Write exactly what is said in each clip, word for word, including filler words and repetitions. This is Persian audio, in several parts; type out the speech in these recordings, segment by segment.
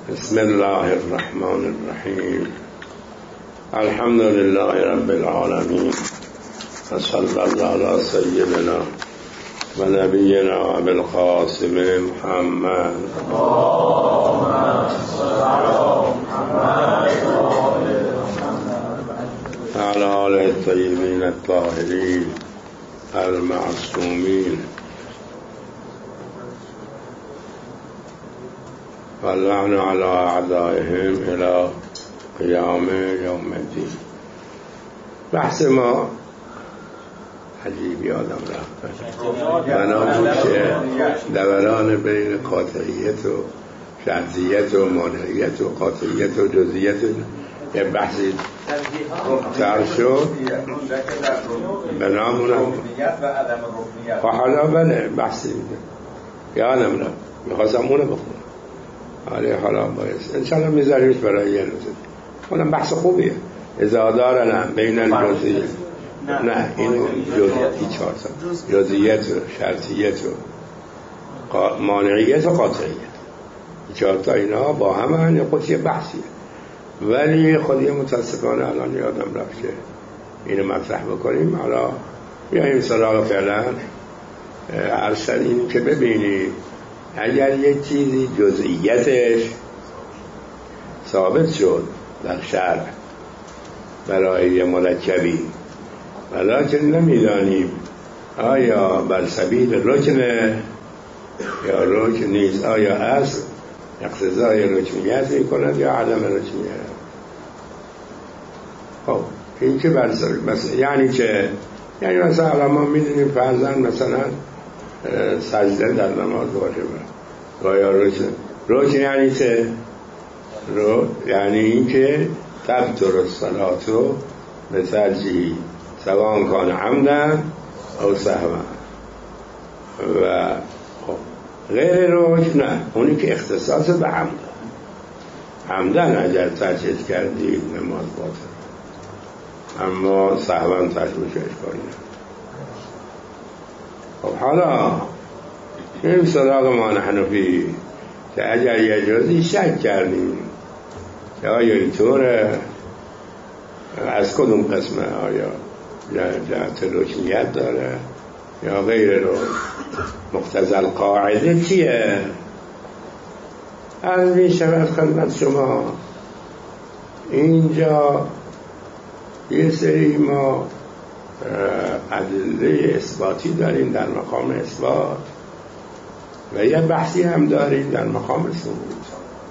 بسم الله الرحمن الرحیم. الحمد لله رب العالمین و صلی الله علی سیدنا و نبینا ابوالقاسم محمد وعلى آله الطیبین الطاهرین المعصومین واللعن على اعدائهم الى قیام یوم الدین. بحث ما عجیب یادم رفت بناموش دوران بین قاطعیت و شرطیت و مانعیت و قاطعیت و جزئیت. یه بحثی تر شد به نامونم و حالا بله بحثی میده یادم رفت میخواستم اونو بخونم. آره حالا باید انشاءالله میذاریمش برای یه روز. اونم بحث خوبیه. اذا دارن بین الجزئیت نه اینو جزئیت چهار تا جزئیت و شرطیت و مانعیت و قاطعیت چهار تا اینا با هم هم خودش یه بحثیه. ولی خودی متاسفانه الان یادم رفت که اینو مطرح بکنیم. حالا بیاییم سراغ فعلا. ارشد این که ببینید اگر یک چیزی جزئیتش ثابت شد در شرع برای یه مرکبی ولیکن نمیدانیم آیا بر سبیل رکنه یا رکن نیست، آیا اصل اقتضای رکنیت میکند یا عدم رکنیت. خب این که بر سبیل مثلا یعنی که یعنی مثلا ما میدونیم فرضاً مثلا سجده در نماز واجبه و یا رکن رکن یعنی که رو یعنی این که تبطل الصلاة به ترجیح سواء کان عمدا او سهوا. و خب غیر رکن نه، اونی که اختصاص به عمد عمدن اگر ترجیح کردی نماز باطل، اما سهوا ترجیحش اشکالی نه. خب حالا این سراغ ما حنفی که اگر یه جزئی شک کردیم که آیا اینطوره از کدوم قسمه، آیا جهت رکنیت داره یا غیر رو مقتضی القاعده چیه، از می شود خدمت شما. اینجا یه سری ما ادله اثباتی داریم در مقام اثبات و یه بحثی هم داریم در مقام ثبوت.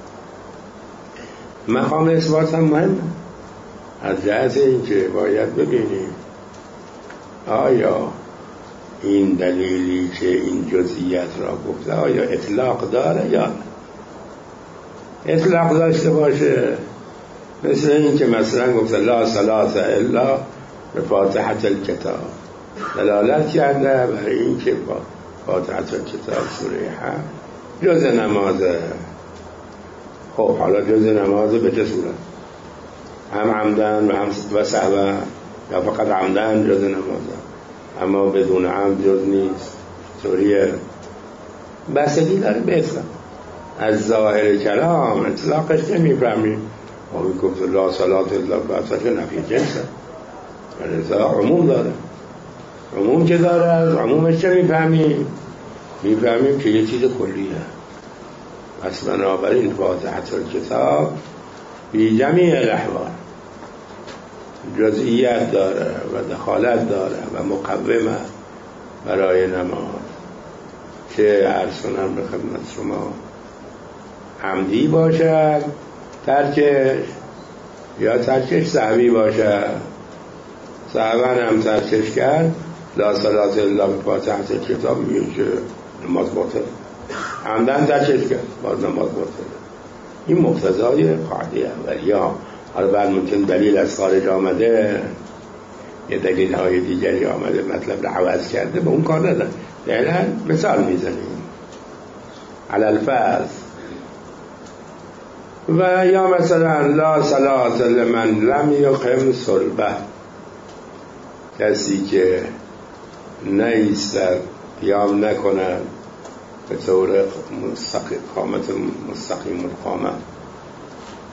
مقام اثبات هم مهم از جهت اینکه باید ببینیم آیا این دلیلی که این جزئیات را گفته آیا اطلاق داره یا نه. اطلاق داشته باشه مثل این که مثلا گفته لا صلاة الا به فاتحة الکتاب، دلالت کرده برای این که با فاتحة الکتاب سوره هم جز نمازه. خب حالا جز نمازه به چه صورت؟ هم عمدن و هم و سهوا یا فقط عمدن جز نمازه اما بدون عمد جز نیست. طوریه بسگی داره به اطلاق. از ظاهر کلام اطلاقش نمیفهمیم. ما گفت لا صلاة الا بفاتحه نفی جنسه ولی عموم داره. عموم که داره از عمومش چه میفهمیم؟ میفهمیم که یه چیز کلیه. پس بنابراین فاتحة الکتاب بی جمیع الاحوال جزئیت داره و دخالت داره و مقومه برای نماز، چه عرض کنم به خدمت شما عمدی باشد ترکش یا ترکش سهوی باشد. سهوا هم ترکش کرد لا صلاة الا بفاتحة الکتاب میگه که نماز باطل. عمدن ترکش کرد باز نماز باطل. این مقتضای قاعده اولیه. حالا بعد ممکن دلیل از خارج آمده یه دلیل های دیگری آمده مطلب رو عوض کرده، به اون کار نداره. دلیل مثال میزنیم علی الفرض. و یا مثلا لا صلاة لمن لم یقم صلبه، کسی که نیستد قیام نکند به طور مستقیم قامت مستقیم القامه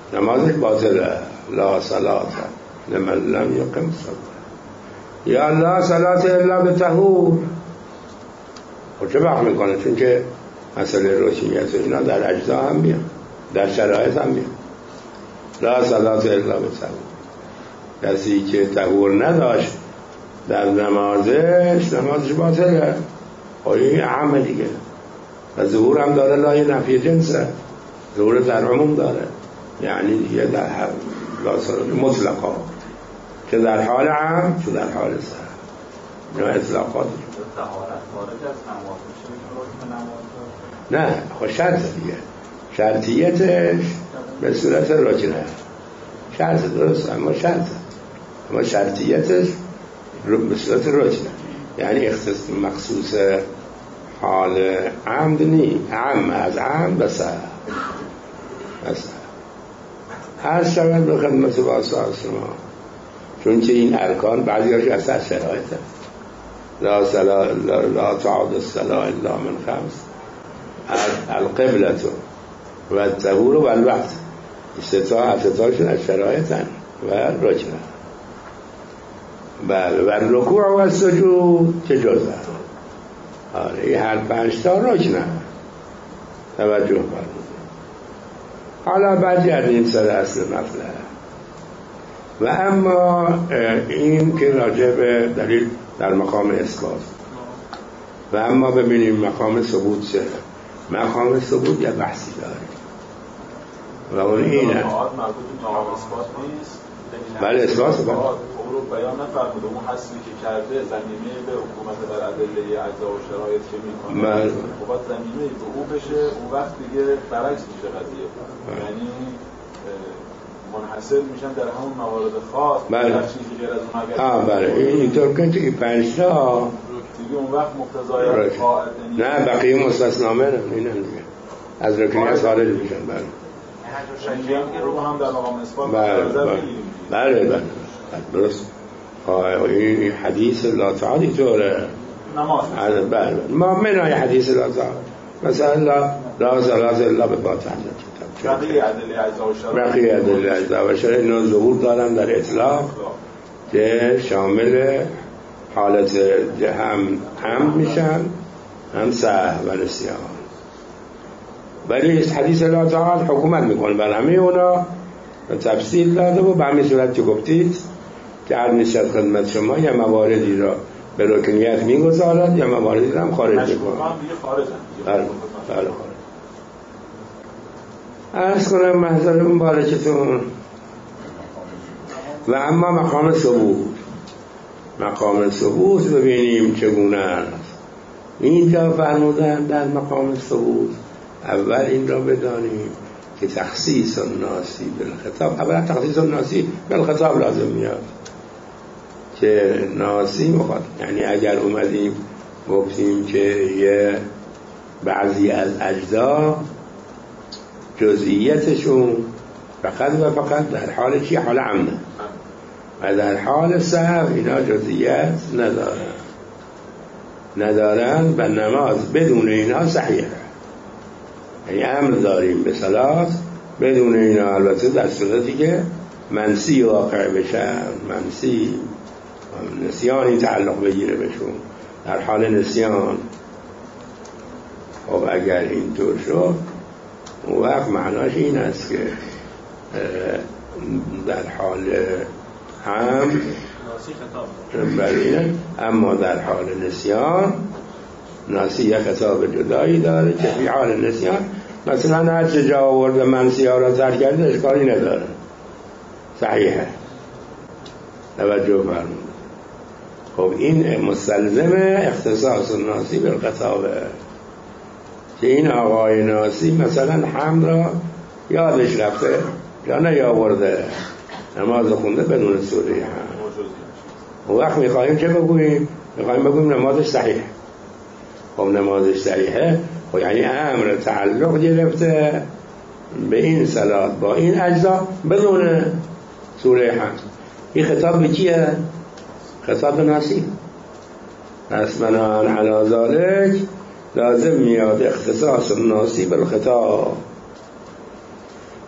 نمازش باطله. لا صلاة لمن لم یقم الصلاة، یا لا صلاة الا بطهور. خب چه وقت میکنه؟ چون که مسئله روشنیت و اینا در اجزا هم میاد، در شرایط هم میاد. لا صلاة الا بطهور، کسی که طهور نداشت در نمازش، نمازش باطله. خب این اهم دیگه. و ظهور هم داره، لای نفی جنسه، ظهور در عموم داره، یعنی دیگه در هر لا صلاة مطلقا، که در حال عام چه در حال سر. اینا اطلاقات نه. خب شرط دیگه، شرطیتش به صورت رکنه، شرط درست، اما شرط اما شرطیتش به صورت رکنه، یعنی اختصاص مخصوص حال عمد نی، عم از عم بسه بسه هر شود به خدمت واسه شما. چون که این ارکان بعضی هاش اصلا شرایط هست. لا صلاة لا, لا تعود الصلاة الا من خمس، القبلة و الطهور و الوقت. استطاع استطاعشون از شرایط هست و رکنه. بله. و رکوع و سجود که جزء. آره هر پنج تا رکنه. توجه کنید. حالا برگردیم سر اصل مطلب. و اما این که راجع به دلیل در مقام اثبات، و اما ببینیم مقام ثبوت چه. مقام ثبوت یه بحثی داره و اون اینه. بله اثبات با او رو بیان نفرموده، اون حسبی که کرده زمینه به حکومت بر ادله اجزا و شرایط که میکنه، خب باید زمینه به او بشه، اون وقت دیگه برعکس میشه قضیه، یعنی منحصر میشن در همون موارد خاص. بله. در چیزی غیر از اون اگر آه بله اینطور کنید که پنج تا دیگه اون وقت مقتضای قاعده نه بقیه مستثنامه نه اینن دیگه از رکنیت خارج میشن. بله شنجی رو هم در مقام اثبات بله بله بله بله درست. این حدیث لا تعالی طوره نماز. بله ما منای حدیث لا تعالی مثلا لا لا صلاة الا بطاعت بقیه ادله اجزا و شرایط، بقیه ادله اجزا و شرایط اینا ظهور دارن در اطلاق که شامل حالت هم هم میشن، هم سهو و نسیان. ولی حدیث لا تعالی حکومت میکنه بر همه اونا و تفصیل داده و به همین صورت که گفتید که هر نشد خدمت شما یا مواردی را به رکنیت میگذارد یا مواردی را هم خارج میکنه. بله بله. عرض کنم محضر مبارکتون. و اما مقام ثبوت، مقام ثبوت ببینیم چگونه است. اینجا فرمودن در مقام ثبوت اول این را بدانیم که تخصیص الناسی بالخطاب، اولا تخصیص الناسی بالخطاب لازم میاد که ناسی مخاطب، یعنی اگر اومدیم گفتیم که یه بعضی از اجزا جزئیتشون فقط و فقط در حال چی؟ حال عمه، و در حال سهو اینا جزئیت ندارن ندارن و نماز بدون اینا صحیحه. یعنی امر داریم به صلات بدون اینا، البته در صورتی که منسی واقع بشن، منسی نسیانی تعلق بگیره بشون، در حال نسیان. خب اگر اینطور شد اون وقت معناش این است که در حال هم بله، اما در حال نسیان ناسی یک خطاب جدایی داره که فی حال نسیان مثلا هر چه جا آورد منسی ها را ترک کرده اشکالی نداره، صحیحه. توجه فرمود. خب این مستلزم اختصاص ناسی بالخطابه که این آقای ناسی مثلا حمد را یادش رفته یا نیاورده، نماز خونده بدون سوره حمد. اون وقت میخواییم چه بگوییم؟ میخواییم بگوییم نمازش صحیح. خب نمازش صحیحه، خب یعنی امر تعلق گرفته به این صلات با این اجزا بدون سوره حمد. این خطاب به کیه؟ خطاب به ناسی. پس بناهن علی ذالک لازم میاد اختصاص ناسی بالخطاب.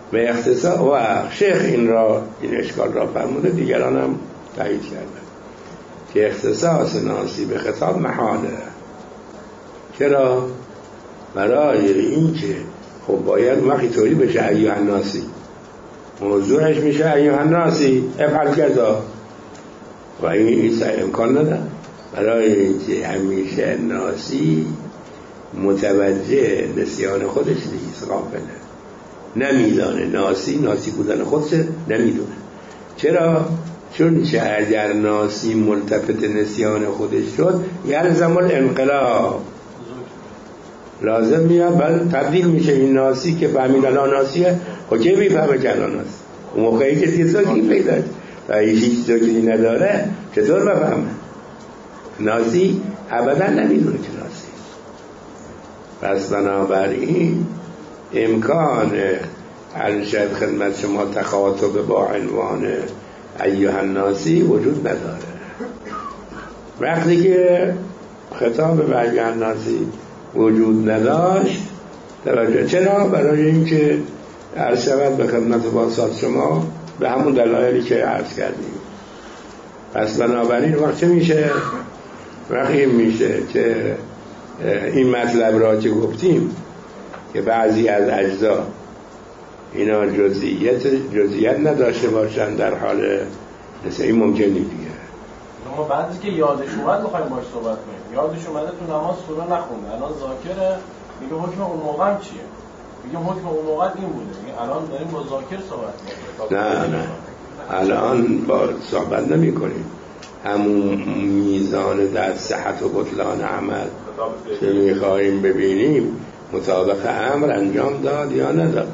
و اختصاص و شیخ این را این اشکال را فرموده، دیگران هم تایید کردن که اختصاص ناسی به خطاب محاله. چرا؟ برای این که خب باید وقتی طوری بشه ایها الناسی، موضوعش میشه ایها الناسی افعل کذا، و این امکان نداره. برای اینکه همیشه ناسی متوجه نسیان خودش نیست، غافله، نمیدانه ناسی ناسی بودن خودش نمیدونه. چرا؟ چون چه اگر ناسی ملتفت نسیان خودش شد یلزم الانقلاب، لازم میاد بعد تبدیل میشه این ناسی که فهمید الان ناسیه. خب چه میفهمه که الان ناسی؟ اون موقعی که تیزاکی پیدا و هیچ چیزی نداره چطور بفهمه؟ ناسی ابدا نمیدونه که ناسی. پس بنابراین امکان عرشد خدمت شما تخاطب با عنوان ایها الناسی وجود نداره. وقتی که خطاب به ایها الناسی وجود نداشت، توجه چرا؟ برای اینکه عرض شود به خدمت واسط شما به همون دلایلی که عرض کردیم. پس بنابراین وقت چه میشه؟ وقتی میشه که این مطلب را که گفتیم که بعضی از اجزا اینا جزئیت جزئیت نداشته باشن در حال مثل این ممکن نیست دیگه. ما بعد از که یادش اومد می‌خوایم باهاش صحبت کنیم. یادش اومده تو نماز سوره نخونده، الان ذاکره، میگه حکم اون موقع چیه؟ میگه حکم اون موقع این بوده. میگه الان داریم با ذاکر صحبت می‌کنیم. نه نه الان با صحبت نمی‌کنیم. همون میزان در صحت و بطلان عمل که می‌خوایم ببینیم مطابق امر انجام داد یا نداد.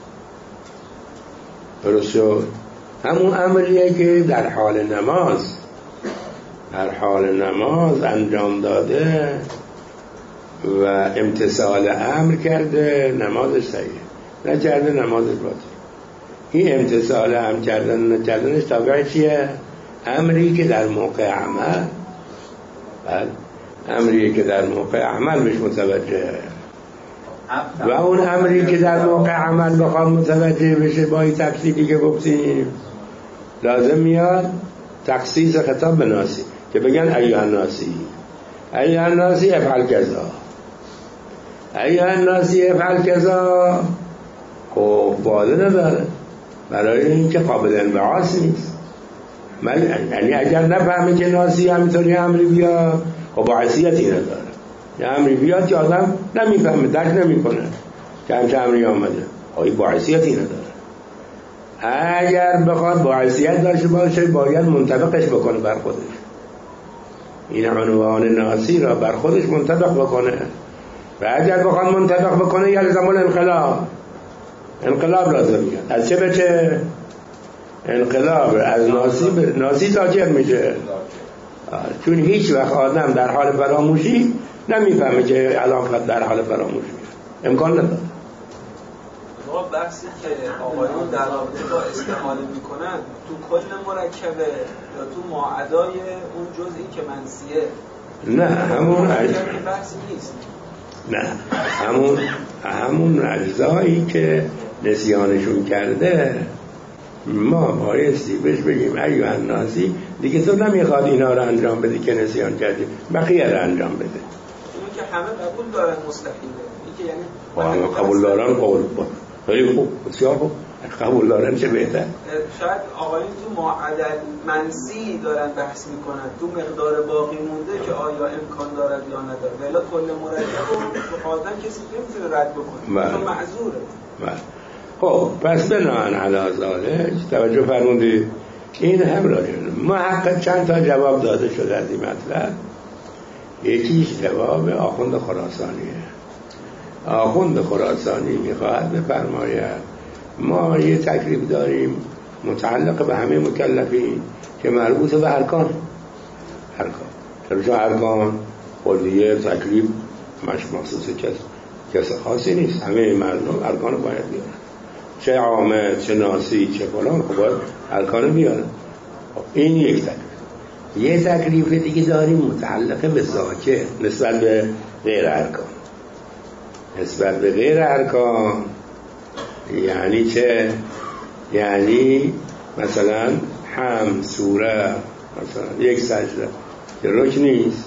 درست شد؟ همون امریه که در حال نماز در حال نماز انجام داده و امتثال امر کرده، نمازش صحیحه. نکرده نمازش باطله. این امتثال امر کردن نکردنش تابع چیه؟ امری که در موقع عمل، بعد امری که در موقع عمل بهش متوجه، و اون امری که در موقع عمل بخواد متوجه بشه با این تفصیلی که گفتیم لازم میاد تخصیص خطاب به ناسی که بگن ایها الناسی، ایها الناسی افعل کذا، ایها الناسی افعل کذا. خب فایده نداره برای اینکه قابل انبعاث نیست. من یعنی اگر نفهمه که ناسی همینطوری امری بیاد خب باعثیتی نداره. یه امری بیاد که آدم نمیفهمه، درک نمیکنه که همچه امری آمده، خواهی باعثیتی نداره. اگر بخواد باعثیت داشته باشه باید منطبقش بکنه بر خودش، این عنوان ناسی را بر خودش منطبق بکنه، و اگر بخواد منطبق بکنه یلزم الانقلاب، انقلاب لازم میاد. از چه به چه؟ انقلاب از ناسی به ناسی ذاکر میشه. چون هیچ وقت آدم در حال فراموشی نمیفهمه که الان فقط در حال فراموشی امکان نداره. ما بحثی که آقایون در رابطه با استعمال میکنن تو کل مرکبه یا تو ماعدای اون جزئی که منسیه؟ نه همون اج... بحثی نیست. نه همون همون اجزایی که نسیانشون کرده ما بایستی بهش بگیم ایها الناسی، دیگه تو نمیخواد اینا رو انجام بدی که نسیان کردی، بقیه رو انجام بده. اینو که همه قبول دارن مستحیله. این که یعنی همه قبول دارن، قبول با خیلی خوب، بسیار خوب، قبول دارن چه بهتر. شاید آقایون تو معدل منسی دارن بحث میکنن، تو مقدار باقی مونده که آیا امکان دارد یا نداره، ولی کل مرکب رو تو قاعدن کسی نمیتونه رد بکنه، تو معذوره. بله. خب پس بناهن علی ذالک توجه فرمودید این هم راجع ما حق چند تا جواب داده شده از این مطلب. یکیش جواب آخوند خراسانیه. آخوند خراسانی میخواهد بفرماید ما یه تکلیف داریم متعلق به همه مکلفین که مربوط به ارکان ارکان چون ارکان خودیه تکلیف مش مخصوص کس کس خاصی نیست، همه مردم ارکان باید بیارن، چه عامه چه ناسی چه فلان، خب باید ارکان بیارن. این یک تکلیف. یه تکلیف دیگه داریم متعلق به ذاکر نسبت به غیر ارکان. نسبت به غیر ارکان یعنی چه؟ یعنی مثلا هم سوره مثلا یک سجده که رکن نیست،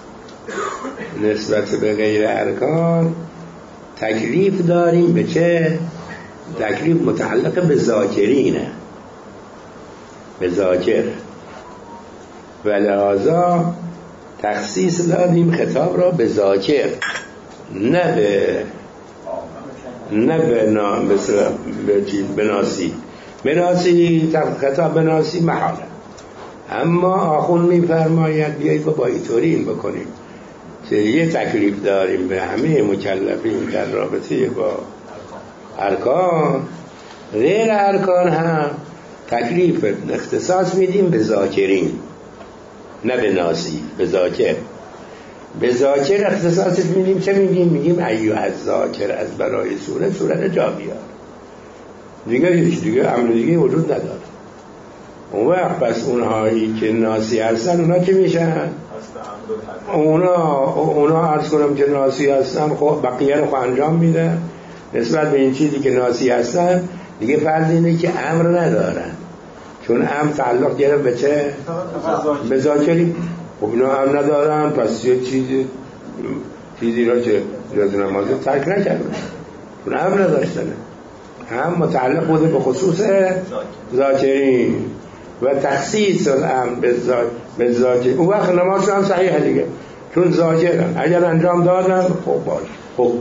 نسبت به غیر ارکان تکلیف داریم به چه؟ تکلیف متعلق به ذاکرینه، به ذاکر، و لحاظا تخصیص دادیم خطاب را به ذاکر، نه به نه به نا... به به ناسی. به ناسی خطاب به ناسی محاله. اما آخون میفرماید بیایید با اینطوری این بکنیم که یه تکلیف داریم به همه مکلفین در رابطه با ارکان، غیر ارکان هم تکلیف اختصاص میدیم به ذاکرین، نه به ناسی، به ذاکر. به ذاکر اختصاصش میدیم. چه میگیم؟ میگیم ایو از ذاکر از برای صورت صورت جا بیار، دیگه هیچ دیگه عمل دیگه وجود نداره. اون وقت پس اونهایی که ناسی هستن اونا چه میشن؟ اونا اونا عرض کنم که ناسی هستن خب بقیه رو خب انجام میده. نسبت به این چیزی که ناسی هستن دیگه فرض اینه که امر ندارن، چون امر تعلق گرفت به چه؟ به ذاکری. خب اینا امر ندارن، پس یه چیزی چیزی را که جز نماز ترک نکردن چون امر نداشتنه، هم متعلق بوده به خصوص ذاکرین و تخصیص الامر به ذاکرین. اون وقت نمازشون هم صحیحه دیگه، چون ذاکرن. اگر انجام دادن خب باش، خب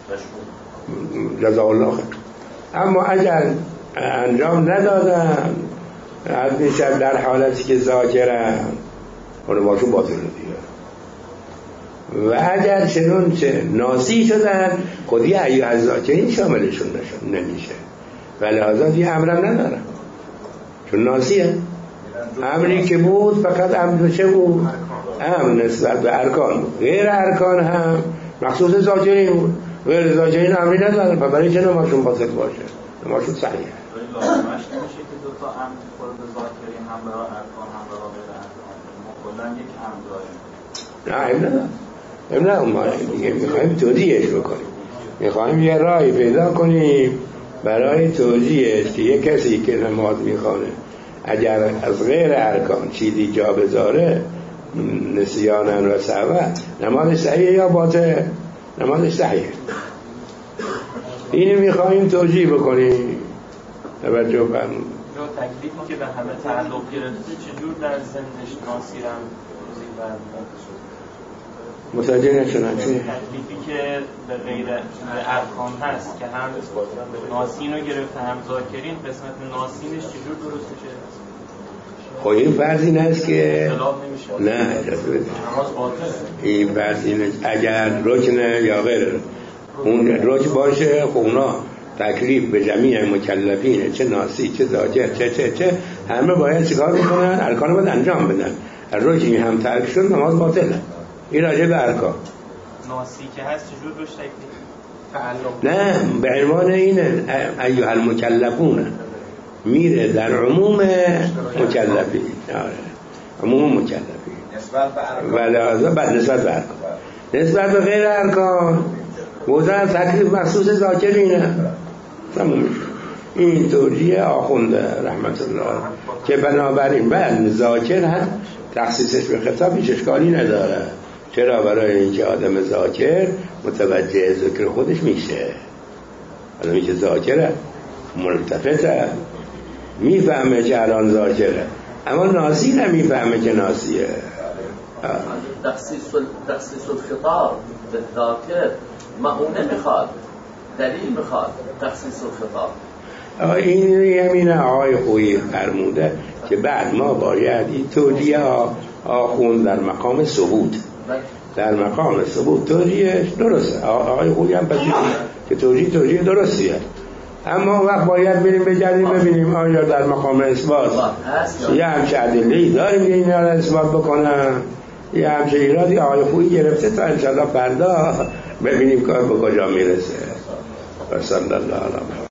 جزا الله خیر. اما اگر انجام ندادن از میشه در حالتی که ذاکرن نمازشون باطل دیگه. و اگر چنون چه ناسی شدن خودی ایو از ذاکرین شاملشون نشد نمیشه، ولی آزاد یه امرم ندارن چون ناسیه. امری که بود فقط امر چه بود؟ امر نسبت به ارکان بود. غیر ارکان هم مخصوص ذاکرین بود. غیر ذاکرین امری ندارن، برای چه نمازشون باطل باشه؟ نمازشون صحیحه. لازمش نمیشه که دو تا امر خورد ذاکرین هم برای ارکان هم برای غیر ارکان، ما کلا یک امر داریم. نه امنا امنا دیگه میخوایم توجیهش بکنیم، میخوایم یه راهی پیدا کنیم برای توجیهش که یه کسی که نماز میخوانه اگر از غیر ارکان چیزی جا بذاره نسیانن و سهوا، نمازش صحیحه یا باطل؟ نمازش صحیحه. اینو میخوایم توجیه بکنیم. توجه فرمایید. تکلیفی که به همه تعلق گرفته چجور در ضمنش ناصیرم توضیح برداشت؟ متوجه نشدم چی؟ تکلیفی که به غیر ارکان هست که هم ناسین رو گرفته هم ذاکرین، قسمت ناسینش چجور درسته شه؟ خب این فرض این هست که نه اجازه بده، این فرض این است اگر رکنه یا غیر اون رکن باشه خب اونا تکلیف به جمیع مکلفینه، چه ناسی چه ذاکر چه چه چه همه باید چیکار بکنن؟ ارکان رو باید انجام بدن. رکنی هم ترک شد نماز باطله. این راجع به ارکان. ناسی که هست چجور روش تکلیف؟ نه به عنوان اینه ایها المکلفون میره در عموم مکلفین، عموم مکلفین نسبت به ارکان، ولی از بعد نسبت به ارکان، نسبت به غیر ارکان وضع تکلیف مخصوص ذاکرینه. تموم. این توجیه آخونده رحمت الله که بنابراین بعد ذاکر هم تخصیصش به خطاب هیچ اشکالی نداره. چرا؟ برای اینکه آدم ذاکر متوجه ذکر خودش میشه، آدمی که ذاکره ملتفته میفهمه که الان ذاکره، اما ناسی نمیفهمه که ناسیه. تخصیص تخصیص الخطاب به ذاکر معونه میخواد، دلیل میخواد تخصیص الخطاب. این یمینه آقای خویی فرموده که بعد ما باید این توجیه آخون در مقام ثبوت، در مقام ثبوت توجیهش درسته. آقای خویی هم پذیرفت که توجیه توجیه درستیه، اما وقت باید بریم بگردیم ببینیم آیا در مقام اثبات یه همچه ادله‌ای داریم که اینا را اثبات بکنن، یه همچه ایرادی آقای خویی گرفته تا انشاءالله فردا ببینیم کار به کجا میرسه. و صلی الله علیه